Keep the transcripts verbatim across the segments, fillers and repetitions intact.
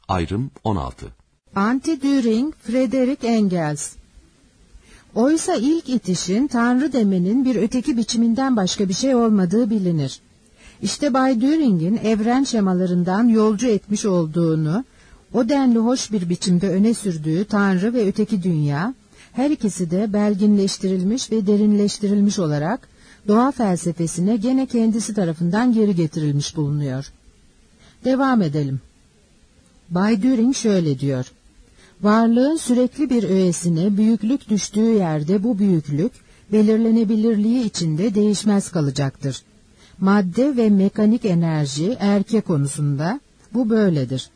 Ayrım on altı. Anti-Düring, Friedrich Engels. Oysa ilk itişin Tanrı demenin bir öteki biçiminden başka bir şey olmadığı bilinir. İşte Bay Düring'in evren şemalarından yolcu etmiş olduğunu, o denli hoş bir biçimde öne sürdüğü Tanrı ve öteki dünya, her ikisi de belginleştirilmiş ve derinleştirilmiş olarak doğa felsefesine gene kendisi tarafından geri getirilmiş bulunuyor. Devam edelim. Bay Düring şöyle diyor: varlığın sürekli bir öğesine büyüklük düştüğü yerde bu büyüklük, belirlenebilirliği içinde değişmez kalacaktır. Madde ve mekanik enerji erke konusunda bu böyledir.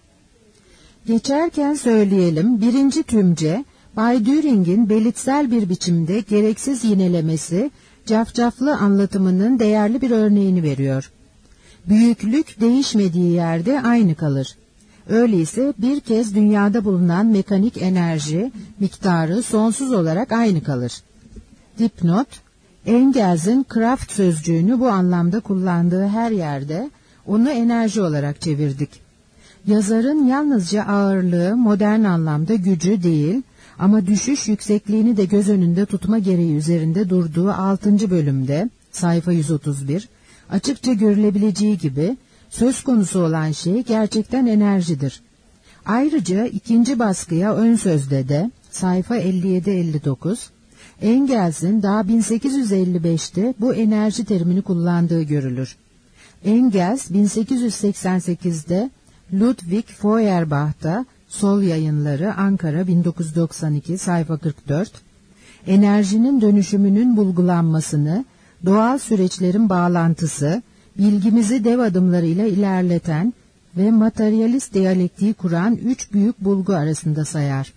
Geçerken söyleyelim, birinci tümce, Bay Düring'in belitsel bir biçimde gereksiz yinelemesi, cafcaflı anlatımının değerli bir örneğini veriyor. Büyüklük değişmediği yerde aynı kalır. Öyleyse bir kez dünyada bulunan mekanik enerji miktarı sonsuz olarak aynı kalır. Dipnot, Engels'in Kraft sözcüğünü bu anlamda kullandığı her yerde onu enerji olarak çevirdik. Yazarın yalnızca ağırlığı, modern anlamda gücü değil ama düşüş yüksekliğini de göz önünde tutma gereği üzerinde durduğu altıncı bölümde, sayfa yüz otuz bir, açıkça görülebileceği gibi söz konusu olan şey gerçekten enerjidir. Ayrıca ikinci baskıya ön sözde de, sayfa elli yedi elli dokuz, Engels'in daha bin sekiz yüz elli beşte bu enerji terimini kullandığı görülür. Engels bin sekiz yüz seksen sekizde Ludwig Feuerbach'ta, Sol Yayınları, Ankara bin dokuz yüz doksan iki, sayfa kırk dört, enerjinin dönüşümünün bulgulanmasını, doğal süreçlerin bağlantısı, bilgimizi dev adımlarıyla ilerleten ve materyalist diyalektiği kuran üç büyük bulgu arasında sayar.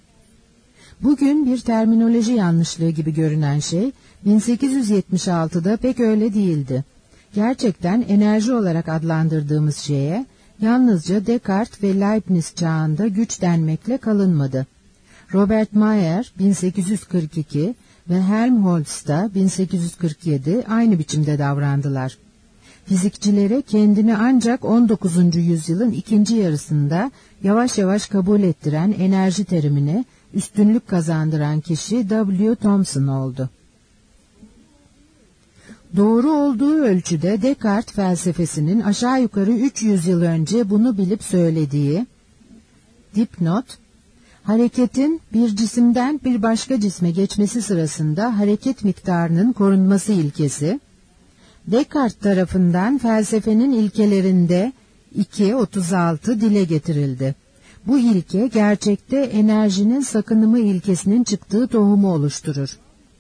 Bugün bir terminoloji yanlışlığı gibi görünen şey, bin sekiz yüz yetmiş altıda pek öyle değildi. Gerçekten enerji olarak adlandırdığımız şeye, yalnızca Descartes ve Leibniz çağında güç denmekle kalınmadı. Robert Mayer bin sekiz yüz kırk iki ve Helmholtz da bin sekiz yüz kırk yedi aynı biçimde davrandılar. Fizikçilere kendini ancak on dokuzuncu yüzyılın ikinci yarısında yavaş yavaş kabul ettiren enerji terimine üstünlük kazandıran kişi W. Thomson oldu. Doğru olduğu ölçüde Descartes felsefesinin aşağı yukarı üç yüz yıl önce bunu bilip söylediği, dipnot, hareketin bir cisimden bir başka cisme geçmesi sırasında hareket miktarının korunması ilkesi, Descartes tarafından felsefenin ilkelerinde iki otuz altı dile getirildi. Bu ilke gerçekte enerjinin sakınımı ilkesinin çıktığı tohumu oluşturur.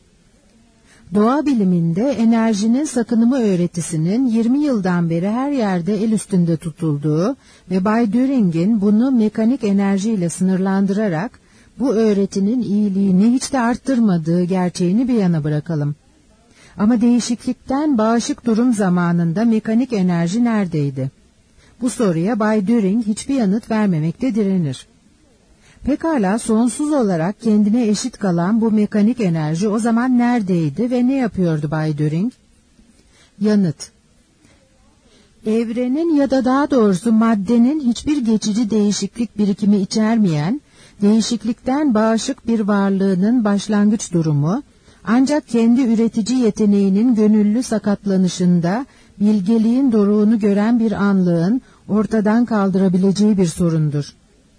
Doğa biliminde enerjinin sakınımı öğretisinin yirmi yıldan beri her yerde el üstünde tutulduğu ve Bay Düring'in bunu mekanik enerjiyle sınırlandırarak bu öğretinin iyiliğini hiç de arttırmadığı gerçeğini bir yana bırakalım. Ama değişiklikten bağışık durum zamanında mekanik enerji neredeydi? Bu soruya Bay Düring hiçbir yanıt vermemekte direnir. Pekala sonsuz olarak kendine eşit kalan bu mekanik enerji o zaman neredeydi ve ne yapıyordu Bay Düring? Yanıt: evrenin ya da daha doğrusu maddenin hiçbir geçici değişiklik birikimi içermeyen, değişiklikten bağışık bir varlığının başlangıç durumu, ancak kendi üretici yeteneğinin gönüllü sakatlanışında bilgeliğin doruğunu gören bir anlığın ortadan kaldırabileceği bir sorundur.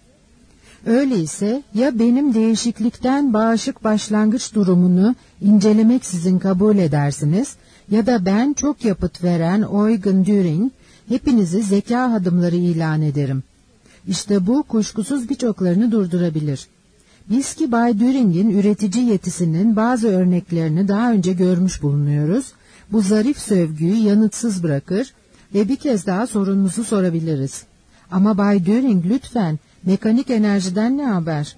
Öyleyse ya benim değişiklikten bağışık başlangıç durumunu incelemeksizin kabul edersiniz ya da ben çok yapıt veren Eugen Düring hepinizi zeka hadımları ilan ederim. İşte bu kuşkusuz birçoklarını durdurabilir. Biz ki Bay Düring'in üretici yetisinin bazı örneklerini daha önce görmüş bulunuyoruz. Bu zarif sövgüyü yanıtsız bırakır ve bir kez daha sorunumuzu sorabiliriz. Ama Bay Düring lütfen mekanik enerjiden ne haber?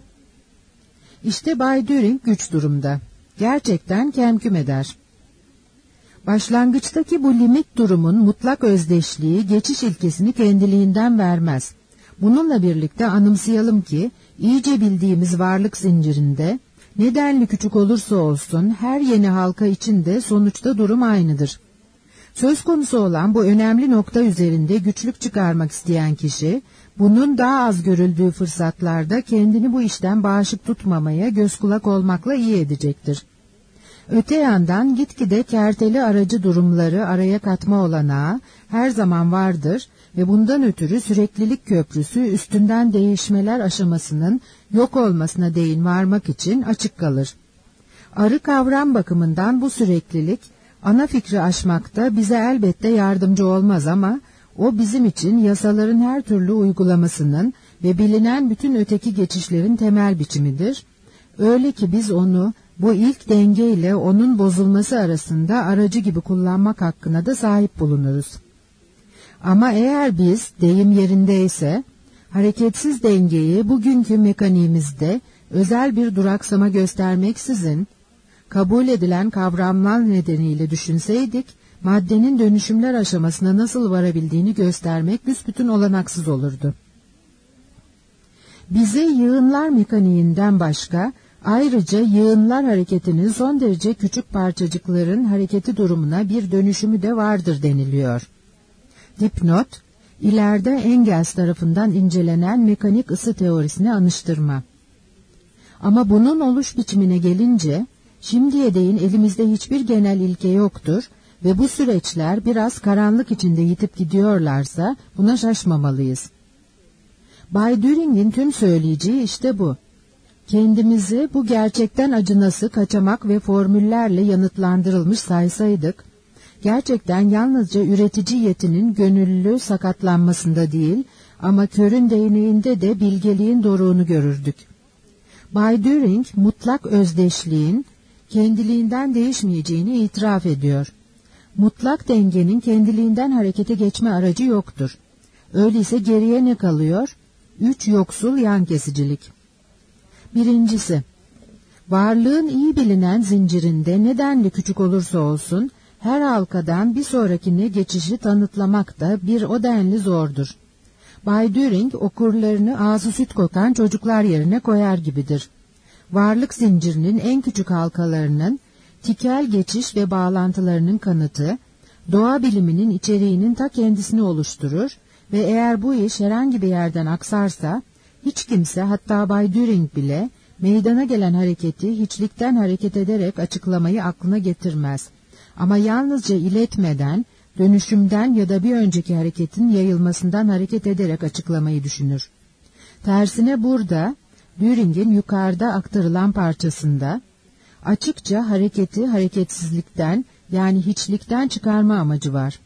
İşte Bay Düring güç durumda. Gerçekten kemküm eder. Başlangıçtaki bu limit durumun mutlak özdeşliği geçiş ilkesini kendiliğinden vermez. Bununla birlikte anımsayalım ki iyice bildiğimiz varlık zincirinde nedenli küçük olursa olsun her yeni halka içinde sonuçta durum aynıdır. Söz konusu olan bu önemli nokta üzerinde güçlük çıkarmak isteyen kişi Bunun daha az görüldüğü fırsatlarda kendini bu işten bağışık tutmamaya göz kulak olmakla iyi edecektir. Öte yandan gitgide kerteli aracı durumları araya katma olanağı her zaman vardır ve bundan ötürü süreklilik köprüsü üstünden değişmeler aşamasının yok olmasına değin varmak için açık kalır. Arı kavram bakımından bu süreklilik ana fikri aşmakta bize elbette yardımcı olmaz ama o bizim için yasaların her türlü uygulamasının ve bilinen bütün öteki geçişlerin temel biçimidir. Öyle ki biz onu bu ilk denge ile onun bozulması arasında aracı gibi kullanmak hakkına da sahip bulunuruz. Ama eğer biz, deyim yerindeyse, hareketsiz dengeyi bugünkü mekaniğimizde özel bir duraksama göstermeksizin, kabul edilen kavramlar nedeniyle düşünseydik, maddenin dönüşümler aşamasına nasıl varabildiğini göstermek büsbütün olanaksız olurdu. Bize yığınlar mekaniğinden başka, ayrıca yığınlar hareketinin son derece küçük parçacıkların hareketi durumuna bir dönüşümü de vardır deniliyor. Dipnot, ileride Engels tarafından incelenen mekanik ısı teorisine anıştırma. Ama bunun oluş biçimine gelince, şimdiye değin elimizde hiçbir genel ilke yoktur ve bu süreçler biraz karanlık içinde yitip gidiyorlarsa buna şaşmamalıyız. Bay Düring'in tüm söyleyeceği işte bu. Kendimizi bu gerçekten acınası kaçamak ve formüllerle yanıtlandırılmış saysaydık, gerçekten yalnızca üretici yetinin gönüllü sakatlanmasında değil ama körün değneğinde de bilgeliğin doruğunu görürdük. Bay Düring mutlak özdeşliğin kendiliğinden değişmeyeceğini itiraf ediyor. Mutlak dengenin kendiliğinden harekete geçme aracı yoktur. Öyleyse geriye ne kalıyor? Üç yoksul yan kesicilik. Birincisi, varlığın iyi bilinen zincirinde nedenli küçük olursa olsun, her halkadan bir sonrakine geçişi tanıtlamak da bir o denli zordur. Bay Düring okurlarını ağzı süt kokan çocuklar yerine koyar gibidir. Varlık zincirinin en küçük halkalarının, tikel geçiş ve bağlantılarının kanıtı, doğa biliminin içeriğinin ta kendisini oluşturur ve eğer bu iş herhangi bir yerden aksarsa, hiç kimse hatta Bay Düring bile meydana gelen hareketi hiçlikten hareket ederek açıklamayı aklına getirmez. Ama yalnızca iletmeden, dönüşümden ya da bir önceki hareketin yayılmasından hareket ederek açıklamayı düşünür. Tersine burada, Düring'in yukarıda aktarılan parçasında, açıkça hareketi hareketsizlikten yani hiçlikten çıkarma amacı var.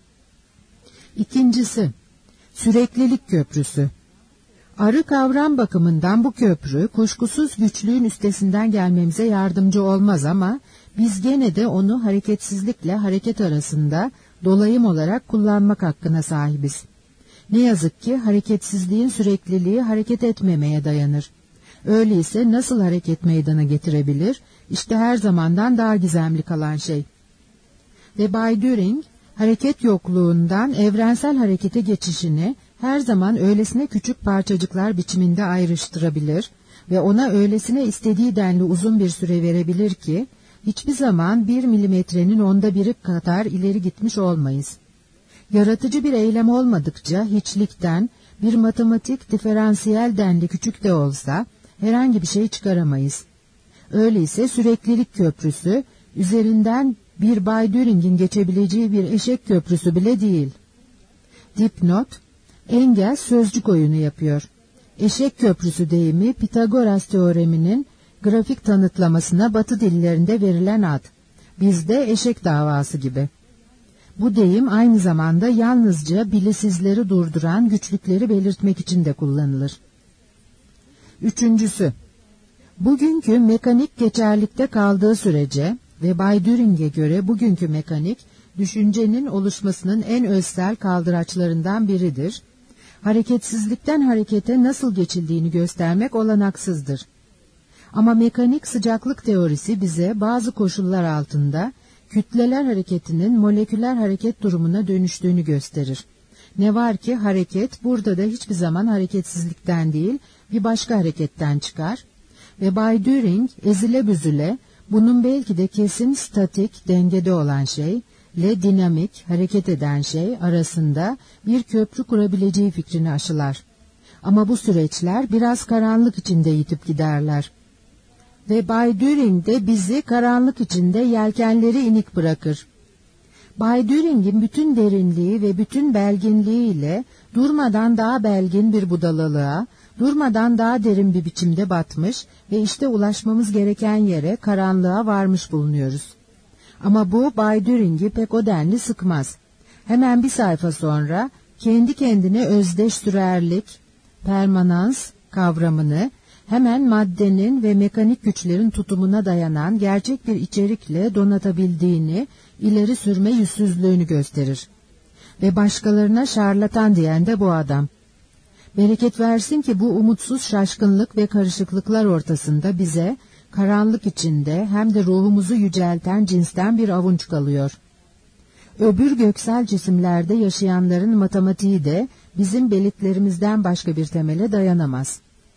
İkincisi, süreklilik köprüsü. Arı kavram bakımından bu köprü kuşkusuz güçlüğün üstesinden gelmemize yardımcı olmaz ama biz gene de onu hareketsizlikle hareket arasında dolayım olarak kullanmak hakkına sahibiz. Ne yazık ki hareketsizliğin sürekliliği hareket etmemeye dayanır. Öyleyse nasıl hareket meydana getirebilir? İşte her zamandan daha gizemli kalan şey. Ve Bay Düring, hareket yokluğundan evrensel harekete geçişini her zaman öylesine küçük parçacıklar biçiminde ayrıştırabilir ve ona öylesine istediği denli uzun bir süre verebilir ki, hiçbir zaman bir milimetrenin onda biri kadar ileri gitmiş olmayız. Yaratıcı bir eylem olmadıkça hiçlikten bir matematik diferansiyel denli küçük de olsa herhangi bir şey çıkaramayız. Öyleyse süreklilik köprüsü üzerinden bir Bay Düring'in geçebileceği bir eşek köprüsü bile değil. Dipnot, Engels sözcük oyunu yapıyor. Eşek köprüsü deyimi Pitagoras teoreminin grafik tanıtlamasına Batı dillerinde verilen ad. Bizde eşek davası gibi. Bu deyim aynı zamanda yalnızca bilisizleri durduran güçlükleri belirtmek için de kullanılır. Üçüncüsü, bugünkü mekanik geçerlikte kaldığı sürece ve Bay Düring'e göre bugünkü mekanik, düşüncenin oluşmasının en özsel kaldıraçlarından biridir. Hareketsizlikten harekete nasıl geçildiğini göstermek olanaksızdır. Ama mekanik sıcaklık teorisi bize bazı koşullar altında kütleler hareketinin moleküler hareket durumuna dönüştüğünü gösterir. Ne var ki hareket burada da hiçbir zaman hareketsizlikten değil, bir başka hareketten çıkar ve Bay Düring ezile büzüle bunun belki de kesin statik dengede olan şey ile dinamik hareket eden şey arasında bir köprü kurabileceği fikrini aşılar. Ama bu süreçler biraz karanlık içinde yitip giderler. Ve Bay Düring de bizi karanlık içinde yelkenleri inik bırakır. Bay Düring'in bütün derinliği ve bütün belginliğiyle durmadan daha belgin bir budalalığa, durmadan daha derin bir biçimde batmış ve işte ulaşmamız gereken yere, karanlığa varmış bulunuyoruz. Ama bu Bay Düring'i pek o denli sıkmaz. Hemen bir sayfa sonra kendi kendine özdeş sürerlik, permanans kavramını hemen maddenin ve mekanik güçlerin tutumuna dayanan gerçek bir içerikle donatabildiğini, ileri sürme yüzsüzlüğünü gösterir. Ve başkalarına şarlatan diyen de bu adam. Bereket versin ki bu umutsuz şaşkınlık ve karışıklıklar ortasında bize, karanlık içinde hem de ruhumuzu yücelten cinsten bir avunç kalıyor. Öbür göksel cisimlerde yaşayanların matematiği de bizim belirtilerimizden başka bir temele dayanamaz.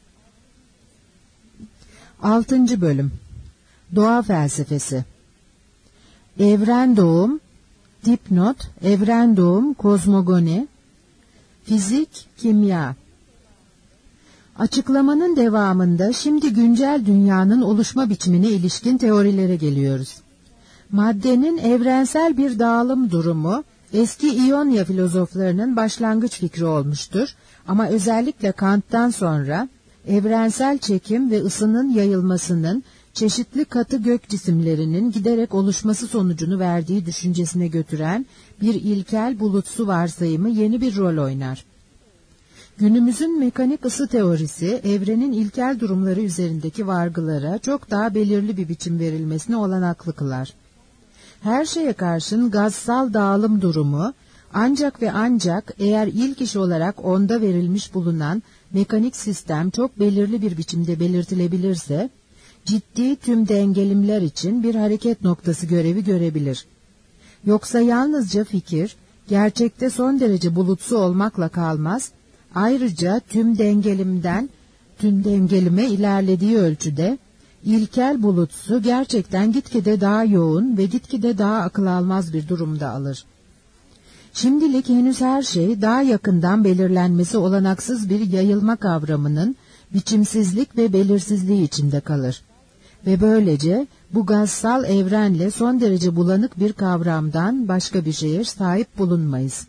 Altıncı bölüm. Doğa felsefesi. Evren doğum, dipnot, evren doğum, kozmogoni, fizik, kimya. Açıklamanın devamında şimdi güncel dünyanın oluşma biçimine ilişkin teorilere geliyoruz. Maddenin evrensel bir dağılım durumu, eski İonya filozoflarının başlangıç fikri olmuştur ama özellikle Kant'tan sonra evrensel çekim ve ısının yayılmasının çeşitli katı gök cisimlerinin giderek oluşması sonucunu verdiği düşüncesine götüren bir ilkel bulutsu varsayımı yeni bir rol oynar. Günümüzün mekanik ısı teorisi, evrenin ilkel durumları üzerindeki vargılara çok daha belirli bir biçim verilmesine olanaklı kılar. Her şeye karşın gazsal dağılım durumu, ancak ve ancak eğer ilk iş olarak onda verilmiş bulunan mekanik sistem çok belirli bir biçimde belirtilebilirse, ciddi tüm dengelimler için bir hareket noktası görevi görebilir. Yoksa yalnızca fikir, gerçekte son derece bulutsu olmakla kalmaz, ayrıca tüm dengelimden, tüm dengelime ilerlediği ölçüde, ilkel bulutsu gerçekten gitgide daha yoğun ve gitgide daha akıl almaz bir durumda alır. Şimdilik henüz her şey daha yakından belirlenmesi olanaksız bir yayılma kavramının biçimsizlik ve belirsizliği içinde kalır. Ve böylece bu gazsal evrenle son derece bulanık bir kavramdan başka bir şeye sahip bulunmayız.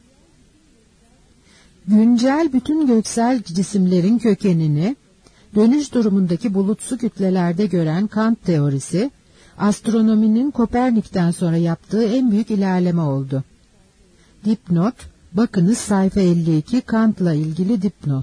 Güncel bütün göksel cisimlerin kökenini dönüş durumundaki bulutsu kütlelerde gören Kant teorisi, astronominin Kopernik'ten sonra yaptığı en büyük ilerleme oldu. Dipnot, bakınız sayfa elli iki, Kant'la ilgili dipnot.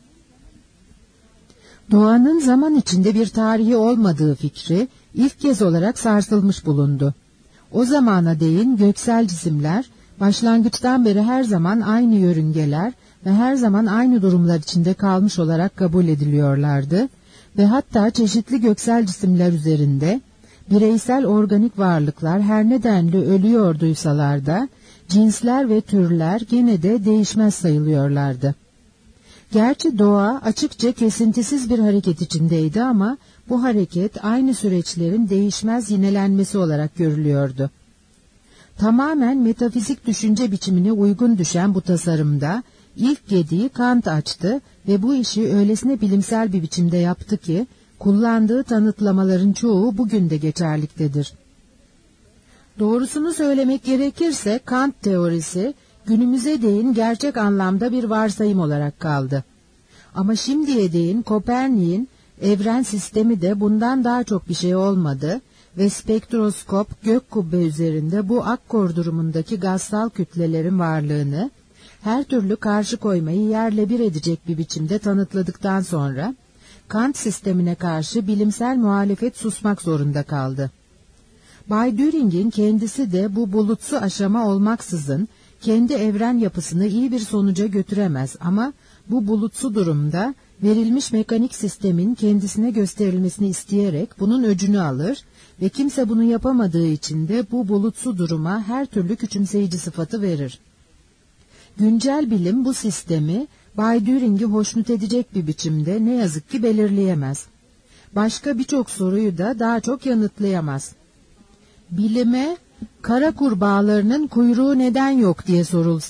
Doğanın zaman içinde bir tarihi olmadığı fikri ilk kez olarak sarsılmış bulundu. O zamana değin göksel cisimler, başlangıçtan beri her zaman aynı yörüngeler ve her zaman aynı durumlar içinde kalmış olarak kabul ediliyorlardı ve hatta çeşitli göksel cisimler üzerinde bireysel organik varlıklar her nedenle ölüyorduysalar da cinsler ve türler gene de değişmez sayılıyorlardı. Gerçi doğa açıkça kesintisiz bir hareket içindeydi ama bu hareket aynı süreçlerin değişmez yinelenmesi olarak görülüyordu. Tamamen metafizik düşünce biçimine uygun düşen bu tasarımda ilk gediği Kant açtı ve bu işi öylesine bilimsel bir biçimde yaptı ki kullandığı tanıtlamaların çoğu bugün de geçerliktedir. Doğrusunu söylemek gerekirse Kant teorisi günümüze değin gerçek anlamda bir varsayım olarak kaldı. Ama şimdiye değin Kopernik'in evren sistemi de bundan daha çok bir şey olmadı ve spektroskop gök kubbe üzerinde bu akkor durumundaki gazsal kütlelerin varlığını her türlü karşı koymayı yerle bir edecek bir biçimde tanıtladıktan sonra Kant sistemine karşı bilimsel muhalefet susmak zorunda kaldı. Bay Düring'in kendisi de bu bulutsu aşama olmaksızın kendi evren yapısını iyi bir sonuca götüremez ama bu bulutsu durumda verilmiş mekanik sistemin kendisine gösterilmesini isteyerek bunun öcünü alır ve kimse bunu yapamadığı için de bu bulutsu duruma her türlü küçümseyici sıfatı verir. Güncel bilim bu sistemi Bay Düring'i hoşnut edecek bir biçimde ne yazık ki belirleyemez. Başka birçok soruyu da daha çok yanıtlayamaz. Bilime kara kurbağalarının kuyruğu neden yok diye sorulsa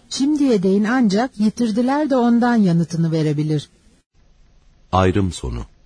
şimdiye değin ancak yitirdiler de ondan yanıtını verebilir. Ayrım sonu.